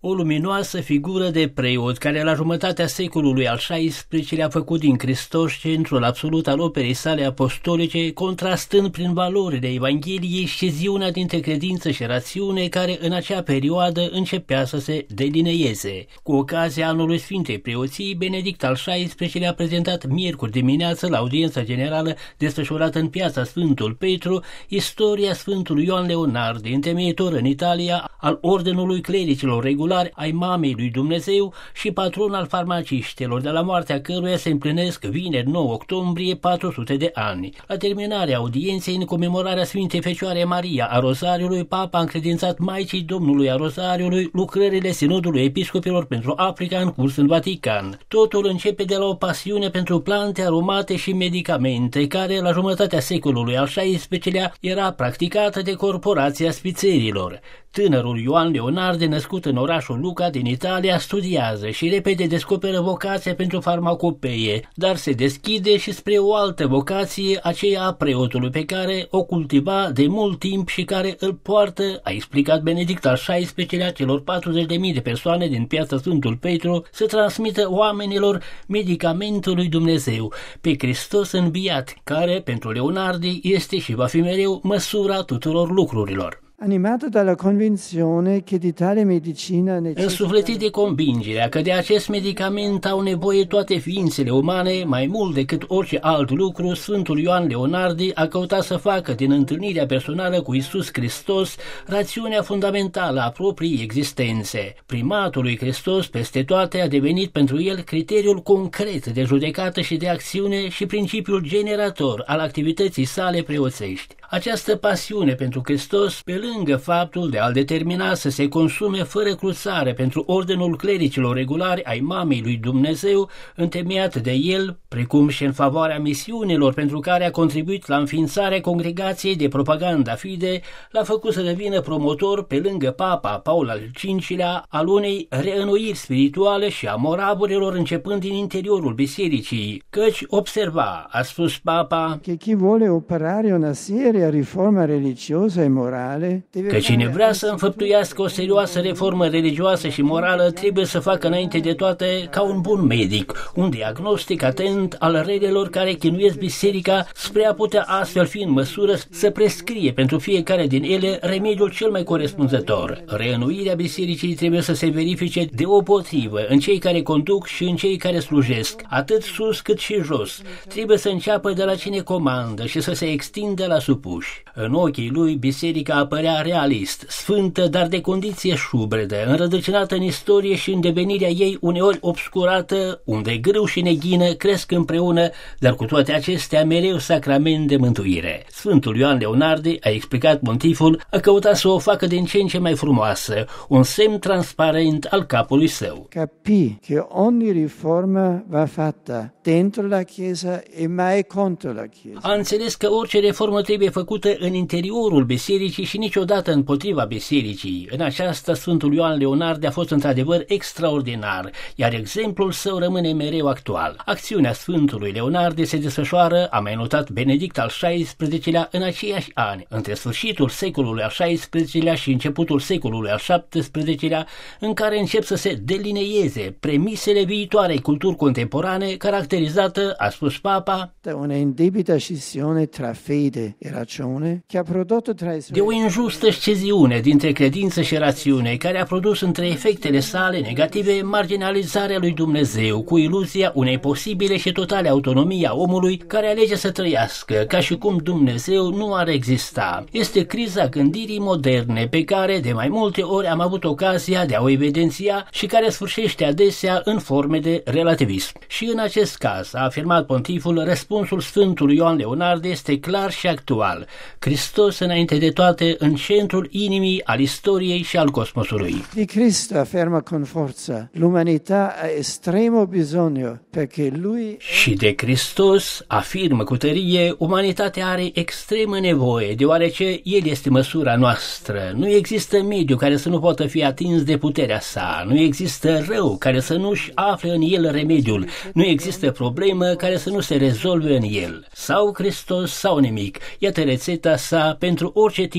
O luminoasă figură de preot care la jumătatea secolului al XVI-lea a făcut din Hristos centrul absolut al operei sale apostolice, contrastând prin valorile Evangheliei sciziunea dintre credință și rațiune care în acea perioadă începea să se delineieze. Cu ocazia anului Sfintei Preoții, Benedict al XVI-lea a prezentat miercuri dimineață la audiența generală desfășurată în piața Sfântul Petru istoria Sfântului Ioan Leonard, întemeitor în Italia al Ordinului Clericilor Regulari ai Mamei lui Dumnezeu și patron al farmaciștilor, de la moartea căruia se împlinesc vineri 9 octombrie 400 de ani. La terminarea audienței, în comemorarea Sfintei Fecioare Maria a Rozariului, Papa a încredințat Maicii Domnului a Rozariului lucrările Sinodului Episcopilor pentru Africa în curs în Vatican. Totul începe de la o pasiune pentru plante aromate și medicamente, care la jumătatea secolului al XVI-lea era practicată de corporația spițerilor. Tânărul Ioan Leonard, născut în orașul Lucca din Italia, studiază și repede descoperă vocația pentru farmacopeie, dar se deschide și spre o altă vocație, aceea a preotului, pe care o cultiva de mult timp și care îl poartă, a explicat Benedict al XVI-lea, celor 40.000 de persoane din piața Sfântul Petru, să transmită oamenilor medicamentul lui Dumnezeu, pe Hristos înviat, care pentru Leonardi este și va fi mereu măsura tuturor lucrurilor. Animato dalla convinzione che di tale medicina necessita... Însuflețit de convingerea că de acest medicament au nevoie toate ființele umane, mai mult decât orice alt lucru, Sfântul Ioan Leonardi a căutat să facă din întâlnirea personală cu Iisus Hristos rațiunea fundamentală a propriei existențe. Primatul lui Hristos peste toate a devenit pentru el criteriul concret de judecată și de acțiune și principiul generator al activității sale preoțești. Această pasiune pentru Hristos, pe lângă faptul de a-l determina să se consume fără cruțare pentru Ordinul Clericilor Regulari ai Mamei lui Dumnezeu, întemeiat de el, precum și în favoarea misiunilor pentru care a contribuit la înființarea Congregației de Propaganda Fide, l-a făcut să devină promotor, pe lângă Papa Paul al V-lea, al unei reînnoiri spirituale și a moravurilor începând din interiorul bisericii, căci observa, a spus Papa, că chi vuole operare una seria riforma religiosa e morale, că cine vrea să înfăptuiască o serioasă reformă religioasă și morală trebuie să facă înainte de toate ca un bun medic, un diagnostic atent al relelor care chinuiesc biserica spre a putea astfel fi în măsură să prescrie pentru fiecare din ele remediul cel mai corespunzător. Reînnoirea bisericii trebuie să se verifice deopotrivă în cei care conduc și în cei care slujesc, atât sus cât și jos. Trebuie să înceapă de la cine comandă și să se extindă la supuși. În ochii lui, biserica apărea realist, sfântă, dar de condiție șubredă, înrădăcinată în istorie și în devenirea ei uneori obscurată, unde grâu și neghină cresc împreună, dar cu toate acestea mereu sacrament de mântuire. Sfântul Ioan Leonardi, a explicat pontiful, a căutat să o facă din ce în ce mai frumoasă, un semn transparent al capului său. Capì che ogni riforma va fatta dentro la Chiesa e mai contro la Chiesa. A înțeles că orice reformă trebuie făcută în interiorul bisericii și niciodată împotriva bisericii. În aceasta, Sfântul Ioan Leonard a fost într-adevăr extraordinar, iar exemplul său rămâne mereu actual. Acțiunea Sfântului Leonard se desfășoară, a mai notat Benedict al XVI-lea, în aceiași ani, între sfârșitul secolului al XVI-lea și începutul secolului al XVII-lea, în care încep să se delineieze premisele viitoarei culturi contemporane, caracterizată, a spus Papa, de una indebita scissione tra fede e ragione, che ha prodotto tra i suoi... de o injustă sciziune dintre credință și rațiune, care a produs între efectele sale negative marginalizarea lui Dumnezeu, cu iluzia unei posibile și totale autonomii a omului care alege să trăiască, ca și cum Dumnezeu nu ar exista. Este criza gândirii moderne, pe care de mai multe ori am avut ocazia de a o evidenția și care sfârșește adesea în forme de relativism. Și în acest caz, a afirmat pontiful, răspunsul Sfântului Ioan Leonard este clar și actual. Hristos înainte de toate în centrul inimii al istoriei și al cosmosului. Di Cristo afferma con forza, l'umanità ha estremo bisogno perché lui... Și de Hristos, afirmă cu tărie, umanitatea are extremă nevoie, deoarece El este măsura noastră. Nu există mediu care să nu poată fi atins de puterea sa, nu există rău care să nu-și afle în el remediul, nu există problemă care să nu se rezolve în el. Sau Hristos sau nimic. Iată rețeta sa pentru orice tip de reformă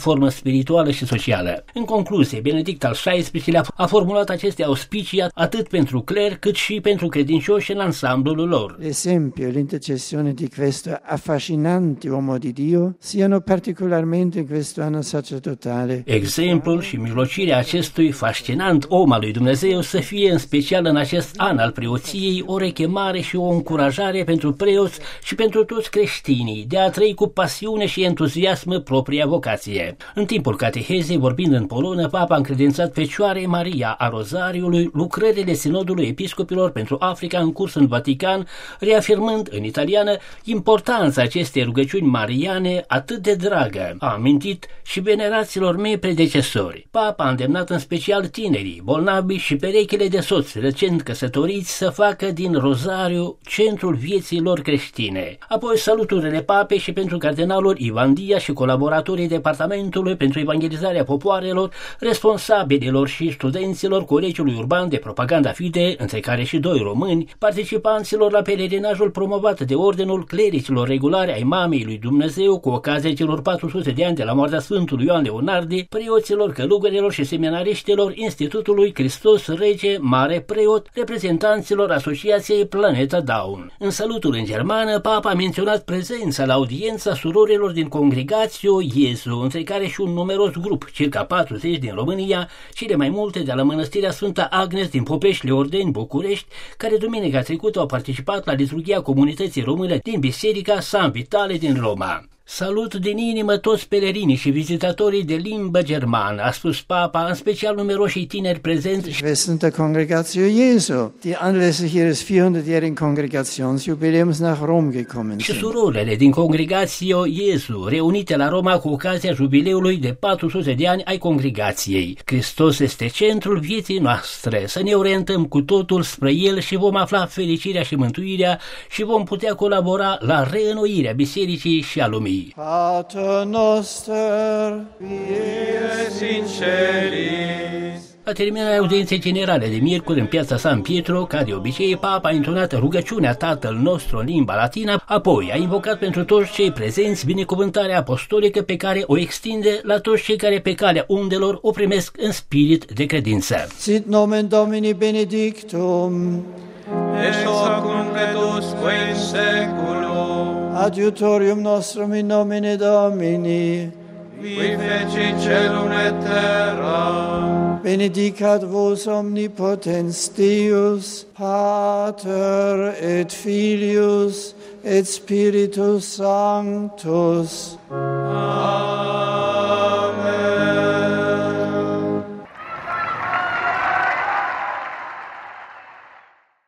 reformă spirituală și socială. În concluzie, Benedict al XVI-lea a formulat aceste auspicii atât pentru cler cât și pentru credincioși în ansamblul lor. L'esempio e l'intercessione di questo affascinante uomo di Dio siano particolarmente in questo anno sacerdotale. Exemplul și mijlocirea acestui fascinant om al lui Dumnezeu să fie în special în acest an al preoției o rechemare și o încurajare pentru preoți și pentru toți creștinii de a trăi cu pasiune și entuziasm propria vocație. În timpul catehezei, vorbind în polonă, Papa a încredințat Fecioarei Maria a Rozariului lucrările Sinodului Episcopilor pentru Africa în curs în Vatican, reafirmând în italiană importanța acestei rugăciuni mariane atât de dragă. A amintit și veneraților mei predecesori. Papa a îndemnat în special tinerii, bolnavi și perechile de soți recent căsătoriți să facă din Rozariu centrul vieții lor creștine. Apoi saluturile papei și pentru cardenalul Ivan Dia și colaboratorii Departamentului pentru Evangelizarea Popoarelor, responsabililor și studenților Colegiului Urban de Propaganda Fide, între care și 2 români, participanților la pelerinajul promovat de Ordinul Clericilor Regulare ai Mamei lui Dumnezeu cu ocazia celor 400 de ani de la moartea Sfântului Ioan Leonardi, preoților, călugărilor și seminariștilor Institutului Hristos Rege Mare Preot, reprezentanților Asociației Planeta Daun. În salutul în germană, Papa a menționat prezența la audiența surorilor din Congregatio Iesu, între care și un numeros grup, circa 40 din România, cele mai multe de la Mănăstirea Sfânta Agnes din Popești Leordeni, București, care duminica trecută au participat la liturghia comunității române din Biserica San Vitale din Roma. Salut din inimă toți pelerinii și vizitatorii de limbă germană, a spus Papa, în special numeroșii tineri prezenți. Schwestern der Congregatio Jesu, die anlässlich ihres 400-jährigen Kongregationsjubiläums nach Rom gekommen Și sind. surorile din Congregatio Jesu, reunite la Roma cu ocazia jubileului de 400 de ani ai congregației. Hristos este centrul vieții noastre, să ne orientăm cu totul spre El și vom afla fericirea și mântuirea și vom putea colabora la reînnoirea bisericii și a lumii. Pater noster, in celis. La terminarea audienței generale de miercuri în piața San Pietro, ca de obicei, Papa a intonat rugăciunea Tatăl nostru în limba latină, apoi a invocat pentru toți cei prezenți binecuvântarea apostolică pe care o extinde la toți cei care pe calea undelor o primesc în spirit de credință. sit nomen Domini benedictum, Ex hoc nunc et usque in seculum, adiutorium nostrum in nomine Domini, qui feci celum et terra, benedicat vos omnipotens Deus, Pater et Filius et Spiritus Sanctus. Amen.